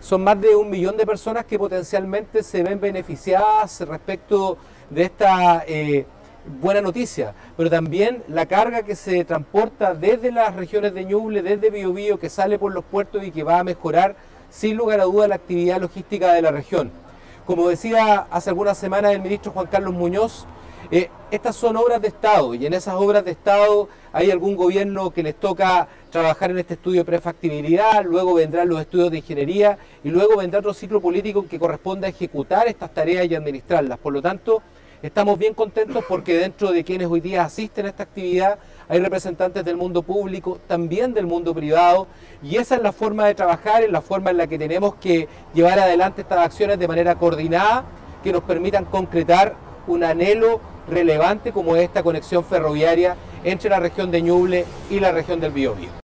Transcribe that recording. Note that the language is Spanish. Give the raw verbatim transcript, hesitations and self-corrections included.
son más de un millón de personas que potencialmente se ven beneficiadas respecto de esta eh, buena noticia, pero también la carga que se transporta desde las regiones de Ñuble, desde Biobío, que sale por los puertos y que va a mejorar sin lugar a duda la actividad logística de la región. Como decía hace algunas semanas el ministro Juan Carlos Muñoz, eh, estas son obras de Estado y en esas obras de Estado hay algún gobierno que les toca trabajar en este estudio de prefactibilidad, luego vendrán los estudios de ingeniería y luego vendrá otro ciclo político que corresponde a ejecutar estas tareas y administrarlas. Por lo tanto, estamos bien contentos porque dentro de quienes hoy día asisten a esta actividad hay representantes del mundo público, también del mundo privado, y esa es la forma de trabajar, es la forma en la que tenemos que llevar adelante estas acciones de manera coordinada que nos permitan concretar un anhelo relevante como esta conexión ferroviaria entre la región de Ñuble y la región del Biobío.